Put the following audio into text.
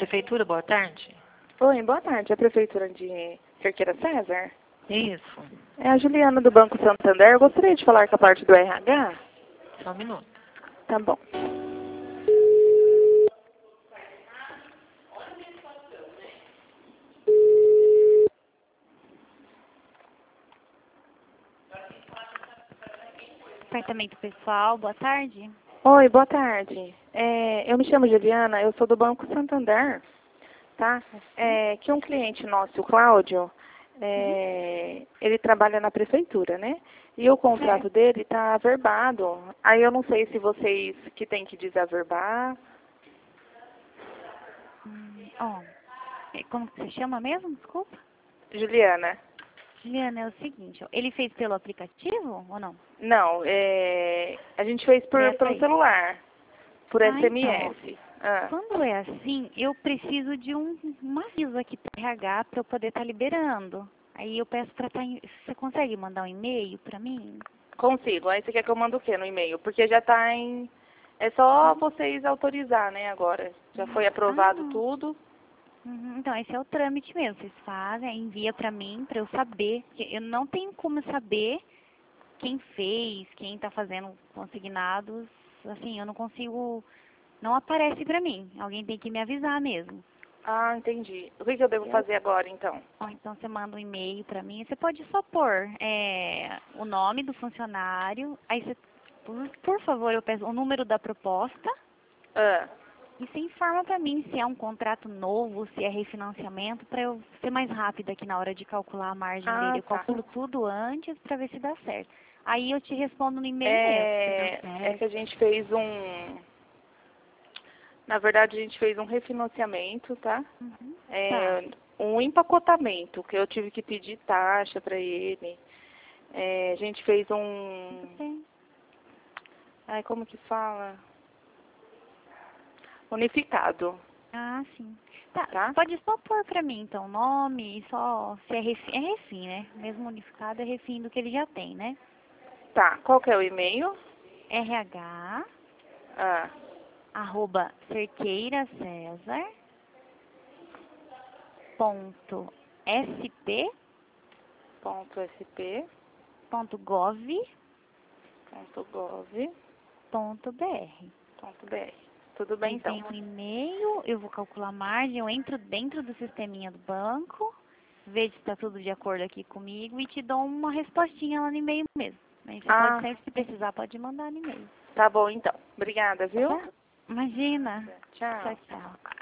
Prefeitura, boa tarde. Oi, boa tarde. É a Prefeitura de Cerqueira César? Isso. É a Juliana do Banco Santander. Eu gostaria de falar com a parte do RH. Só um minuto. Tá bom. Departamento pessoal, boa tarde. Oi, boa tarde. Eu me chamo Juliana, eu sou do Banco Santander, tá? Que um cliente nosso, o Cláudio, ele trabalha na prefeitura, né? E o contrato dele está averbado. Aí eu não sei se vocês que têm que desaverbar. Como que você chama mesmo? Desculpa. Juliana. Juliana, é o seguinte, ó, ele fez pelo aplicativo ou não? Não, a gente fez pelo celular, por SMS. Então, quando é assim, eu preciso de um aviso aqui para RH para eu poder estar liberando. Aí eu peço para estar você consegue mandar um e-mail para mim? Consigo. Aí você quer que eu mande o quê no e-mail? Porque já está em... É só vocês autorizar, né, agora. Já foi aprovado tudo. Então, esse é o trâmite mesmo. Vocês fazem, envia para mim, para eu saber. Eu não tenho como saber quem fez, quem está fazendo consignados. Assim, eu não consigo... Não aparece para mim. Alguém tem que me avisar mesmo. Ah, entendi. O que eu devo fazer agora, então? Então, você manda um e-mail para mim. Você pode só pôr o nome do funcionário. Aí, você, por favor, eu peço o número da proposta. E você informa para mim se é um contrato novo, se é refinanciamento, para eu ser mais rápida aqui na hora de calcular a margem dele. Eu calculo tudo antes para ver se dá certo. Aí eu te respondo no e-mail mesmo. É que a gente fez Na verdade, a gente fez um refinanciamento, tá? Um empacotamento, que eu tive que pedir taxa para ele. A gente fez Ai, como que fala? Unificado. Ah, sim. Tá. Pode só pôr pra mim, então, nome e só se é refim. É refim, né? Mesmo unificado é refim do que ele já tem, né? Tá. Qual que é o e-mail? RH @cerqueiracesar.sp.gov.br. Tudo bem, então. Tem um e-mail, eu vou calcular a margem, eu entro dentro do sisteminha do banco, vejo se está tudo de acordo aqui comigo e te dou uma respostinha lá no e-mail mesmo. Mas você pode sempre, se precisar, pode mandar no e-mail. Tá bom, então. Obrigada, viu? Imagina. Tchau. Tchau.